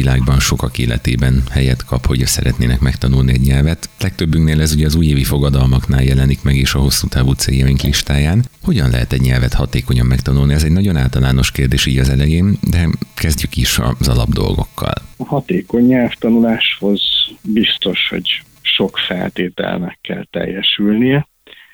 világban sokak életében helyet kap, hogy szeretnének megtanulni egy nyelvet. Legtöbbünknél ez ugye az újévi fogadalmaknál jelenik meg, és a hosszú távú céljaink listáján. Hogyan lehet egy nyelvet hatékonyan megtanulni? Ez egy nagyon általános kérdés így az elején, de kezdjük is az alapdolgokkal. A hatékony nyelvtanuláshoz biztos, hogy sok feltételnek kell teljesülnie,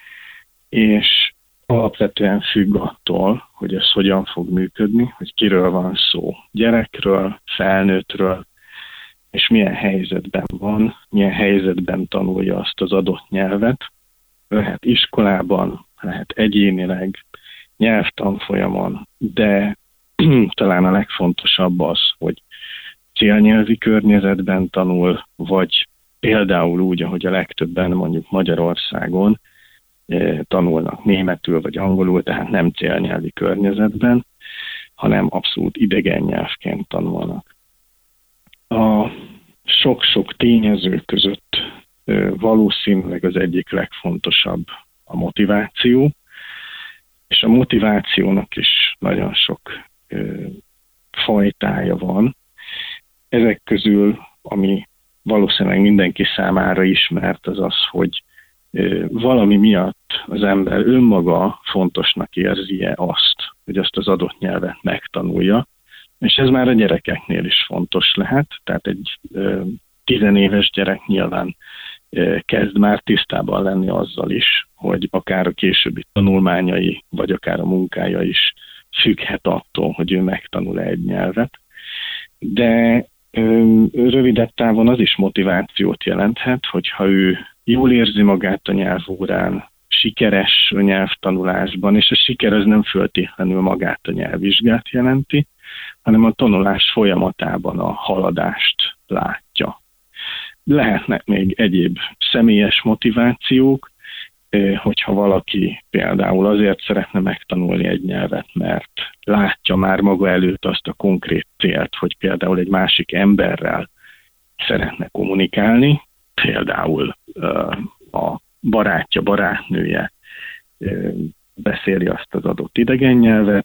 és alapvetően függ attól, hogy ez hogyan fog működni, hogy kiről van szó. Gyerekről, felnőttről, és milyen helyzetben van, milyen helyzetben tanulja azt az adott nyelvet. Lehet iskolában, lehet egyénileg, nyelvtanfolyamon, de talán a legfontosabb az, hogy célnyelvi környezetben tanul, vagy például úgy, ahogy a legtöbben mondjuk Magyarországon tanulnak németül vagy angolul, tehát nem célnyelvi környezetben, hanem abszolút idegen nyelvként tanulnak. A sok-sok tényező között valószínűleg az egyik legfontosabb a motiváció, és a motivációnak is nagyon sok fajtája van. Ezek közül, ami valószínűleg mindenki számára ismert, az az, hogy valami miatt az ember önmaga fontosnak érzi-e azt, hogy azt az adott nyelvet megtanulja, és ez már a gyerekeknél is fontos lehet, tehát egy 10 éves gyerek nyilván kezd már tisztában lenni azzal is, hogy akár a későbbi tanulmányai, vagy akár a munkája is függhet attól, hogy ő megtanul egy nyelvet. De rövidebb távon az is motivációt jelenthet, hogyha ő jól érzi magát a nyelvórán, sikeres a nyelvtanulásban, és a siker az nem föltétlenül magát a nyelvvizsgát jelenti, hanem a tanulás folyamatában a haladást látja. Lehetnek még egyéb személyes motivációk, hogyha valaki például azért szeretne megtanulni egy nyelvet, mert látja már maga előtt azt a konkrét célt, hogy például egy másik emberrel szeretne kommunikálni, például a barátja, barátnője beszéli azt az adott idegen nyelvet,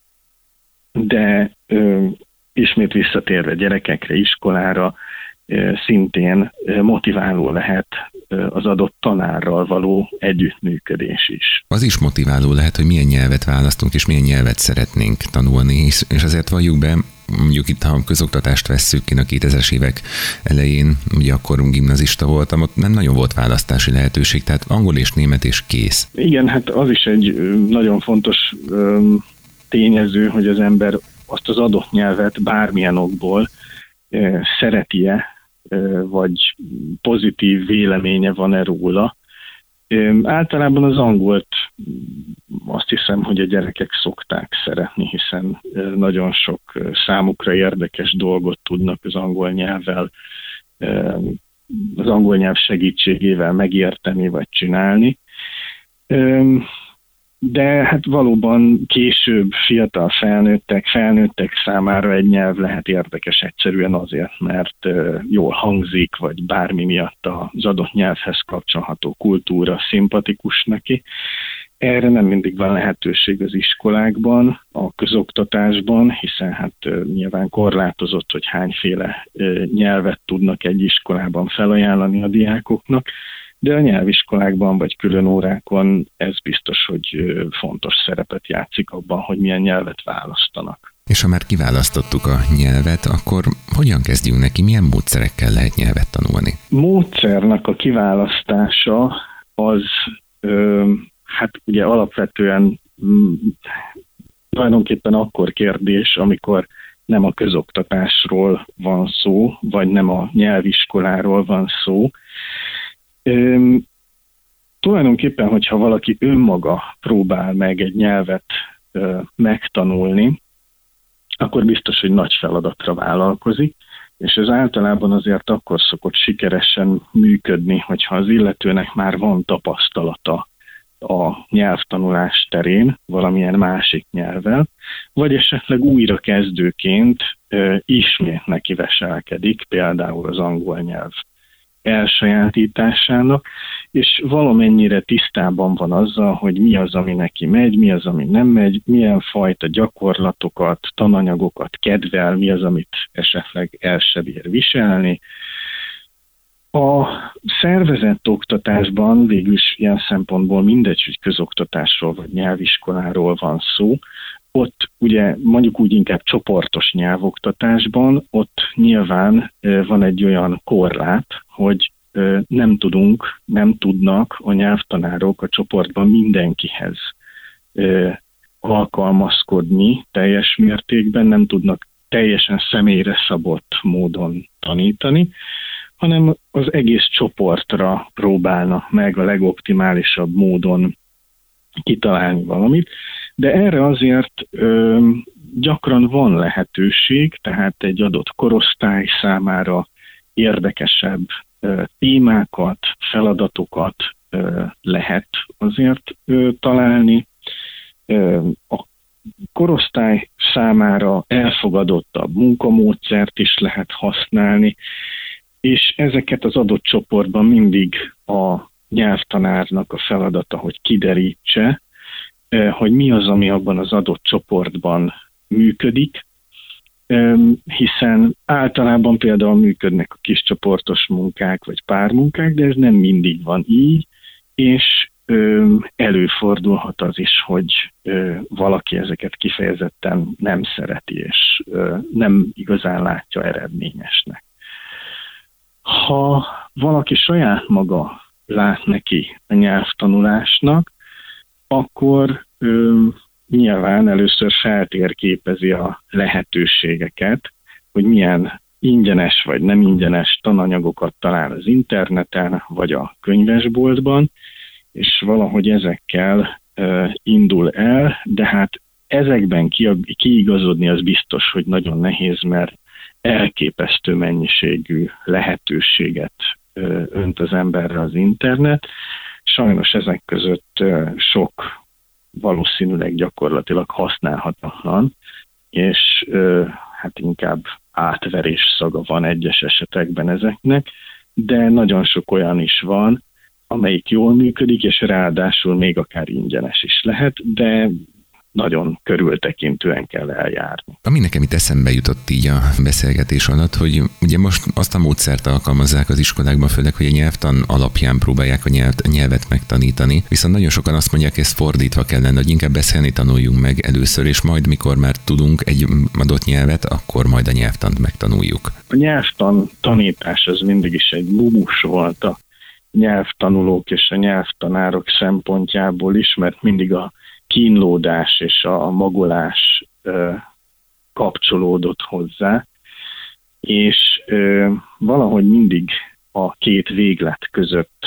de ismét visszatérve gyerekekre, iskolára, szintén motiváló lehet az adott tanárral való együttműködés is. Az is motiváló lehet, hogy milyen nyelvet választunk, és milyen nyelvet szeretnénk tanulni, és azért valljuk be, mondjuk itt, ha közoktatást vesszük, én a 2000-es évek elején, ugye akkor gimnazista voltam, ott nem nagyon volt választási lehetőség, tehát angol és német és kész. Igen, hát az is egy nagyon fontos tényező, hogy az ember azt az adott nyelvet bármilyen okból szereti-e, vagy pozitív véleménye van-e róla. Általában az angolt azt hiszem, hogy a gyerekek szokták szeretni, hiszen nagyon sok számukra érdekes dolgot tudnak az angol nyelvvel, az angol nyelv segítségével megérteni vagy csinálni. De hát valóban később fiatal felnőttek számára egy nyelv lehet érdekes egyszerűen azért, mert jól hangzik, vagy bármi miatt az adott nyelvhez kapcsolható kultúra szimpatikus neki. Erre nem mindig van lehetőség az iskolákban, a közoktatásban, hiszen hát nyilván korlátozott, hogy hányféle nyelvet tudnak egy iskolában felajánlani a diákoknak, de a nyelviskolákban vagy külön órákon ez biztos, hogy fontos szerepet játszik abban, hogy milyen nyelvet választanak. És ha már kiválasztottuk a nyelvet, akkor hogyan kezdjünk neki, milyen módszerekkel lehet nyelvet tanulni? Módszernek a kiválasztása az, hát ugye alapvetően tulajdonképpen akkor kérdés, amikor nem a közoktatásról van szó, vagy nem a nyelviskoláról van szó. Tulajdonképpen, hogyha valaki önmaga próbál meg egy nyelvet megtanulni, akkor biztos, hogy nagy feladatra vállalkozik, és ez általában azért akkor szokott sikeresen működni, hogyha az illetőnek már van tapasztalata a nyelvtanulás terén, valamilyen másik nyelvvel, vagy esetleg újra kezdőként ismét neki veselkedik, például az angol nyelv elsajátításának, és valamennyire tisztában van azzal, hogy mi az, ami neki megy, mi az, ami nem megy, milyen fajta gyakorlatokat, tananyagokat kedvel, mi az, amit esetleg el se bír viselni. A szervezett oktatásban végülis ilyen szempontból mindegy, hogy közoktatásról vagy nyelviskoláról van szó. Ott ugye mondjuk úgy inkább csoportos nyelvoktatásban, ott nyilván van egy olyan korlát, hogy nem tudnak a nyelvtanárok a csoportban mindenkihez alkalmazkodni teljes mértékben, nem tudnak teljesen személyre szabott módon tanítani, hanem az egész csoportra próbálnak meg a legoptimálisabb módon kitalálni valamit, de erre azért gyakran van lehetőség, tehát egy adott korosztály számára érdekesebb témákat, feladatokat lehet azért találni. A korosztály számára elfogadottabb munkamódszert is lehet használni, és ezeket az adott csoportban mindig a nyelvtanárnak a feladata, hogy kiderítse, hogy mi az, ami abban az adott csoportban működik, hiszen általában például működnek a kiscsoportos munkák vagy pármunkák, de ez nem mindig van így, és előfordulhat az is, hogy valaki ezeket kifejezetten nem szereti, és nem igazán látja eredményesnek. Ha valaki saját maga lát neki a nyelvtanulásnak, akkor nyilván először feltérképezi a lehetőségeket, hogy milyen ingyenes vagy nem ingyenes tananyagokat talál az interneten, vagy a könyvesboltban, és valahogy ezekkel indul el, de hát ezekben kiigazodni az biztos, hogy nagyon nehéz, mert elképesztő mennyiségű lehetőséget önt az emberre az internet. Sajnos ezek között sok valószínűleg gyakorlatilag használhatatlan, és hát inkább átverés szaga van egyes esetekben ezeknek, de nagyon sok olyan is van, amelyik jól működik, és ráadásul még akár ingyenes is lehet, de nagyon körültekintően kell eljárni. Ami nekem itt eszembe jutott így a beszélgetés alatt, hogy ugye most azt a módszert alkalmazzák az iskolákban, főleg, hogy a nyelvtan alapján próbálják a nyelvet megtanítani, viszont nagyon sokan azt mondják, hogy ez fordítva kellene, hogy inkább beszélni tanuljunk meg először, és majd mikor már tudunk egy adott nyelvet, akkor majd a nyelvtant megtanuljuk. A nyelvtan tanítás az mindig is egy bumus volt a nyelvtanulók és a nyelvtanárok szempontjából is, mert mindig a kínlódás és a magolás kapcsolódott hozzá, és valahogy mindig a két véglet között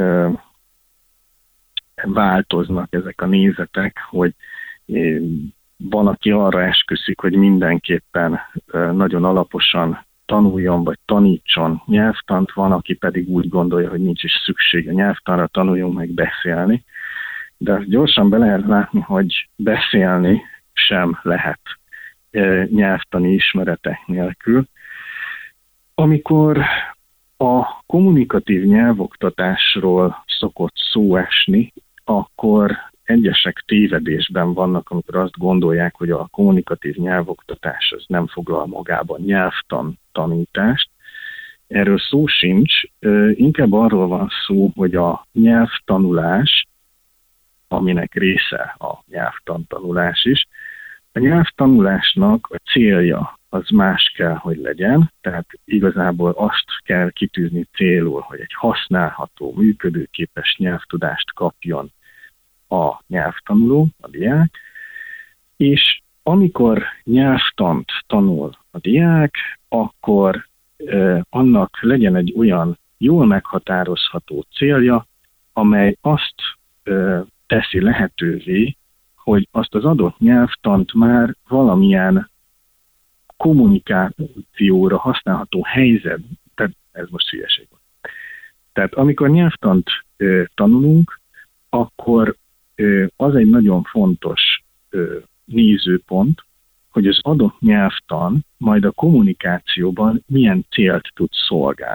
változnak ezek a nézetek, hogy van, aki arra esküszik, hogy mindenképpen nagyon alaposan tanuljon vagy tanítson nyelvtant, van, aki pedig úgy gondolja, hogy nincs is szükség a nyelvtanra, tanuljunk meg beszélni. De azt gyorsan be lehet látni, hogy beszélni sem lehet nyelvtani ismeretek nélkül. Amikor a kommunikatív nyelvoktatásról szokott szó esni, akkor egyesek tévedésben vannak, amikor azt gondolják, hogy a kommunikatív nyelvoktatás az nem foglal magában nyelvtan tanítást. Erről szó sincs, inkább arról van szó, hogy a nyelvtanulás, aminek része a nyelvtantanulás is. A nyelvtanulásnak a célja az más kell, hogy legyen, tehát igazából azt kell kitűzni célul, hogy egy használható, működőképes nyelvtudást kapjon a nyelvtanuló, a diák, és amikor nyelvtant tanul a diák, akkor annak legyen egy olyan jól meghatározható célja, amely azt teszi lehetővé, hogy azt az adott nyelvtant már valamilyen kommunikációra használható helyzet, tehát ez most hülyeség van. Tehát amikor nyelvtant tanulunk, akkor az egy nagyon fontos nézőpont, hogy az adott nyelvtan majd a kommunikációban milyen célt tud szolgálni.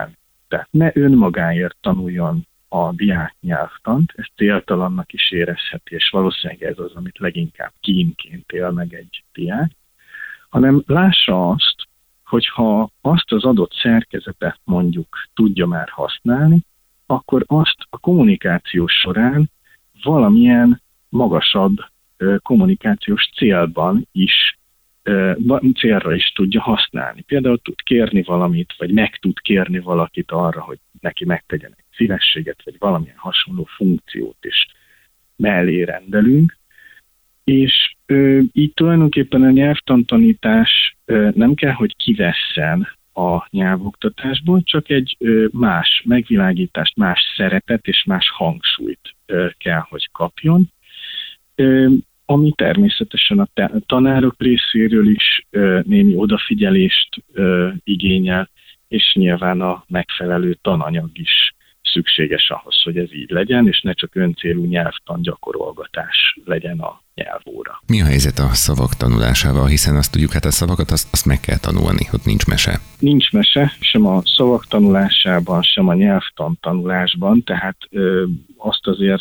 Tehát ne önmagáért tanuljon a diák nyelvtant, ezt céltalannak is érezheti, és valószínűleg ez az, amit leginkább kínként él meg egy diák, hanem lássa azt, hogyha azt az adott szerkezetet mondjuk tudja már használni, akkor azt a kommunikáció során valamilyen magasabb kommunikációs célra is tudja használni. Például tud kérni valamit, vagy meg tud kérni valakit arra, hogy neki megtegyen egy szívességet, vagy valamilyen hasonló funkciót is mellé rendelünk. És így tulajdonképpen a nyelvtantanítás nem kell, hogy kivesszen a nyelvoktatásból, csak egy más megvilágítást, más szerepet és más hangsúlyt kell, hogy kapjon, ami természetesen a tanárok részéről is némi odafigyelést igényel, és nyilván a megfelelő tananyag is szükséges ahhoz, hogy ez így legyen, és ne csak öncélú nyelvtangyakorolgatás legyen a nyelvóra. Mi a helyzet a szavak tanulásával, hiszen azt tudjuk, hát a szavakat azt meg kell tanulni, ott nincs mese. Nincs mese, sem a szavak tanulásában, sem a nyelvtan tanulásban, tehát azt azért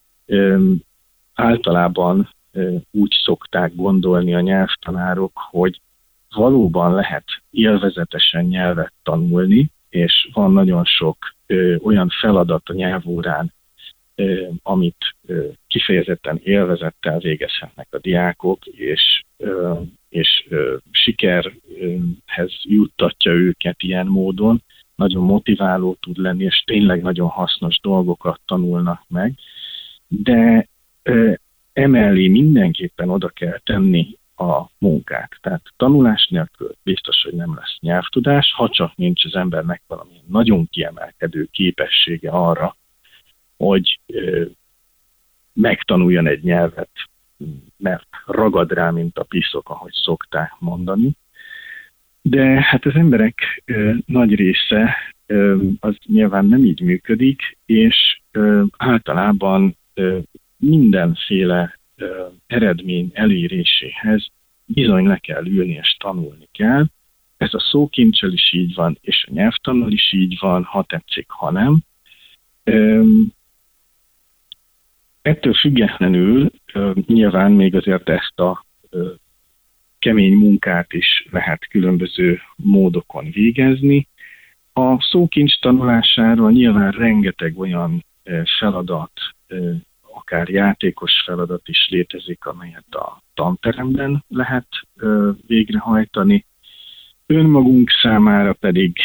általában úgy szokták gondolni a nyelvtanárok, hogy valóban lehet élvezetesen nyelvet tanulni, és van nagyon sok olyan feladat a nyelvórán, amit kifejezetten élvezettel végezhetnek a diákok, és sikerhez juttatja őket ilyen módon, nagyon motiváló tud lenni, és tényleg nagyon hasznos dolgokat tanulnak meg, de emellé mindenképpen oda kell tenni a munkát. Tehát tanulás nélkül biztos, hogy nem lesz nyelvtudás, ha csak nincs az embernek valamilyen nagyon kiemelkedő képessége arra, hogy megtanuljon egy nyelvet, mert ragad rá, mint a piszok, ahogy szokták mondani. De hát az emberek nagy része az nyilván nem így működik, és általában mindenféle eredmény eléréséhez bizony le kell ülni és tanulni kell. Ez a szókincsel is így van, és a nyelvtannal is így van, ha tetszik, ha nem. Ettől függetlenül nyilván még azért ezt a kemény munkát is lehet különböző módokon végezni. A szókincs tanulására nyilván rengeteg olyan feladat, akár játékos feladat is létezik, amelyet a tanteremben lehet végrehajtani. Önmagunk számára pedig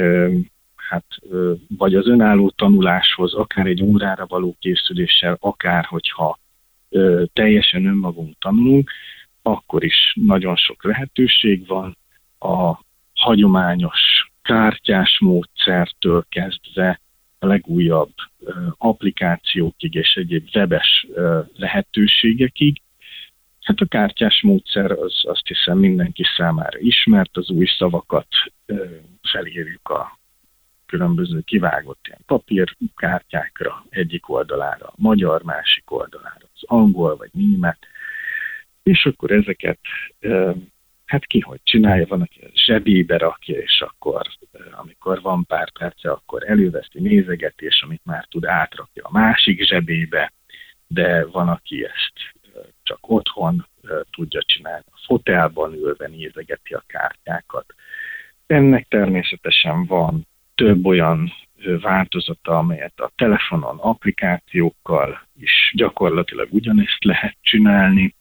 vagy az önálló tanuláshoz, akár egy órára való készüléssel, akár hogyha teljesen önmagunk tanulunk, akkor is nagyon sok lehetőség van. A hagyományos kártyás módszertől kezdve a legújabb applikációkig és egyéb webes lehetőségekig. Hát a kártyás módszer az azt hiszem mindenki számára ismert, az új szavakat felírjuk a különböző kivágott ilyen papírkártyákra, egyik oldalára, a magyar, másik oldalára, az angol vagy német, és akkor ezeket ki hogy csinálja, van, aki zsebébe rakja, és akkor amikor van pár perce, akkor előveszi, nézegeti, és amit már tud, átrakja a másik zsebébe, de van, aki ezt csak otthon tudja csinálni, a fotelban ülve nézegeti a kártyákat. Ennek természetesen van több olyan változata, amelyet a telefonon, applikációkkal is gyakorlatilag ugyanezt lehet csinálni.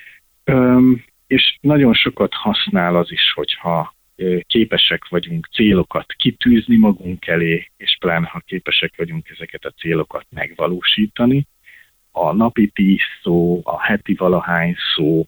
És nagyon sokat használ az is, hogyha képesek vagyunk célokat kitűzni magunk elé, és pláne ha képesek vagyunk ezeket a célokat megvalósítani. A napi 10 szó, a heti valahány szó,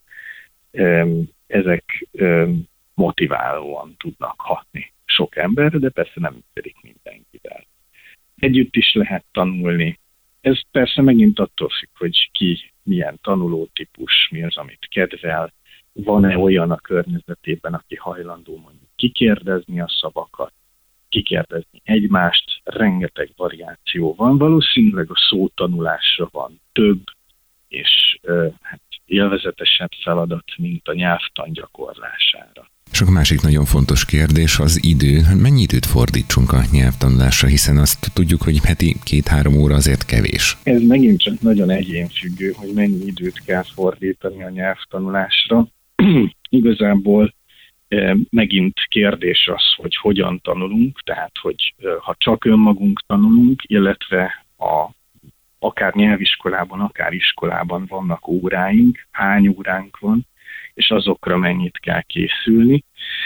ezek motiválóan tudnak hatni sok emberre, de persze nem működik mindenkivel. Együtt is lehet tanulni. Ez persze megint attól függ, hogy ki milyen tanulótípus, mi az, amit kedvel, van-e olyan a környezetében, aki hajlandó mondjuk kikérdezni a szavakat, kikérdezni egymást, rengeteg variáció van. Valószínűleg a szótanulásra van több, és élvezetesebb feladat, mint a nyelvtan gyakorlására. Csak a másik nagyon fontos kérdés az idő. Mennyi időt fordítsunk a nyelvtanulásra, hiszen azt tudjuk, hogy heti 2-3 óra azért kevés. Ez megint csak nagyon egyénfüggő, hogy mennyi időt kell fordítani a nyelvtanulásra. Igazából megint kérdés az, hogy hogyan tanulunk, tehát hogy ha csak önmagunk tanulunk, illetve akár nyelviskolában, akár iskolában vannak óráink, hány óránk van, és azokra mennyit kell készülni.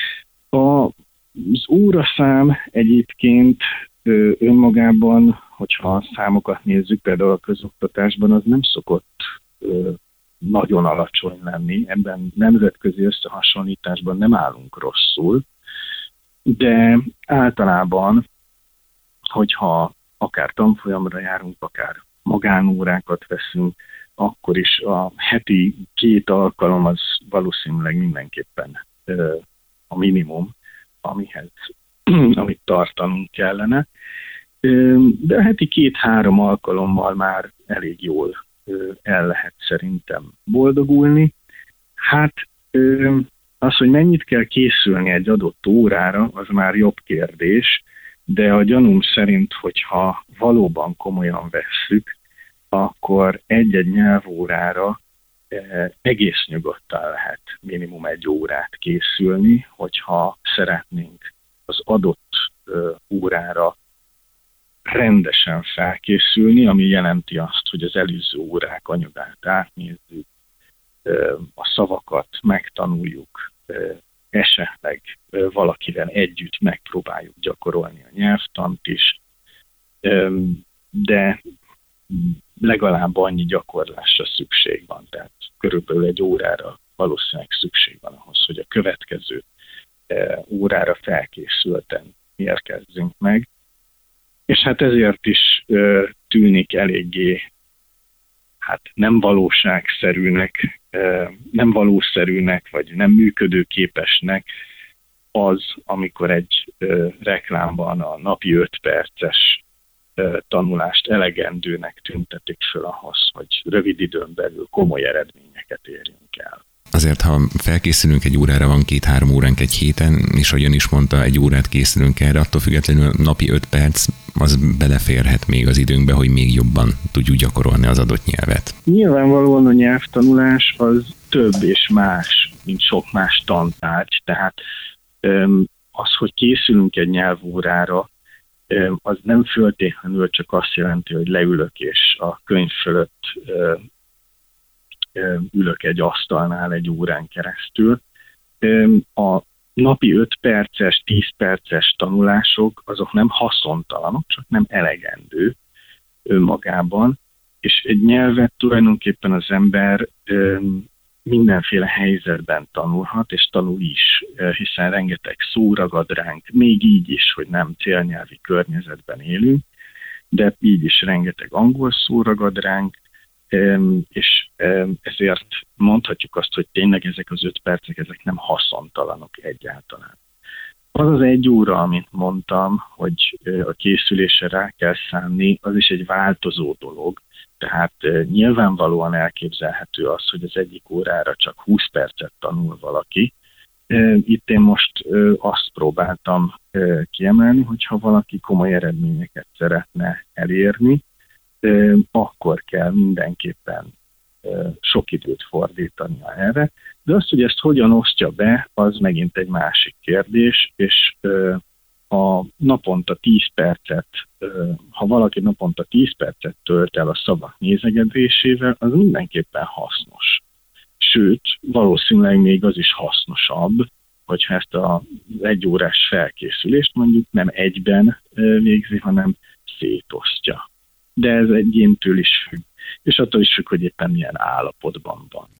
Az óraszám egyébként önmagában, hogyha a számokat nézzük, például a közoktatásban, az nem szokott nagyon alacsony lenni. Ebben nemzetközi összehasonlításban nem állunk rosszul, de általában, hogyha akár tanfolyamra járunk, akár magánórákat veszünk, akkor is a heti 2 alkalom az valószínűleg mindenképpen a minimum, amit tartanunk kellene. De a heti 2-3 alkalommal már elég jól el lehet szerintem boldogulni. Hát az, hogy mennyit kell készülni egy adott órára, az már jobb kérdés, de a gyanúm szerint, hogyha valóban komolyan vesszük, akkor egy-egy nyelvórára egész nyugodtan lehet minimum 1 órát készülni, hogyha szeretnénk az adott órára rendesen felkészülni, ami jelenti azt, hogy az előző órák anyagát átnézzük, a szavakat megtanuljuk, esetleg valakivel együtt megpróbáljuk gyakorolni a nyelvtant is, de legalább annyi gyakorlásra szükség van, tehát körülbelül 1 órára valószínűleg szükség van ahhoz, hogy a következő órára felkészülten érkezzünk meg. És hát ezért is tűnik eléggé nem valószerűnek, vagy nem működőképesnek az, amikor egy reklámban a napi 5 perces tanulást elegendőnek tüntetik föl ahhoz, hogy rövid időn belül komoly eredményeket érjünk el. Azért, ha felkészülünk 1 órára, van 2-3 óránk egy héten, és ahogyan is mondta, 1 órát készülünk erre, attól függetlenül napi 5 perc, az beleférhet még az időnkbe, hogy még jobban tudjuk gyakorolni az adott nyelvet. Nyilvánvalóan a nyelvtanulás az több és más, mint sok más tantárgy, tehát az, hogy készülünk egy nyelvórára, az nem föltétlenül csak azt jelenti, hogy leülök és a könyv fölött ülök egy asztalnál 1 órán keresztül. A napi 5 perces, 10 perces tanulások, azok nem haszontalanok, csak nem elegendő önmagában, és egy nyelvet tulajdonképpen az ember mindenféle helyzetben tanulhat, és tanul is, hiszen rengeteg szó ragad ránk, még így is, hogy nem célnyelvi környezetben élünk, de így is rengeteg angol szó ragad ránk, és ezért mondhatjuk azt, hogy tényleg ezek az 5 percek, ezek nem haszontalanok egyáltalán. Az az 1 óra, amit mondtam, hogy a készülésre rá kell szánni, az is egy változó dolog, tehát nyilvánvalóan elképzelhető az, hogy az egyik órára csak 20 percet tanul valaki. Itt én most azt próbáltam kiemelni, hogyha valaki komoly eredményeket szeretne elérni, akkor kell mindenképpen sok időt fordítania erre. De azt, hogy ezt hogyan osztja be, az megint egy másik kérdés, és a naponta 10 percet, ha valaki naponta 10 percet tölt el a szavak nézegedésével, az mindenképpen hasznos. Sőt, valószínűleg még az is hasznosabb, hogyha ezt az 1 órás felkészülést mondjuk nem egyben végzi, hanem szétosztja. De ez egyéntől is függ, és attól is függ, hogy éppen milyen állapotban van.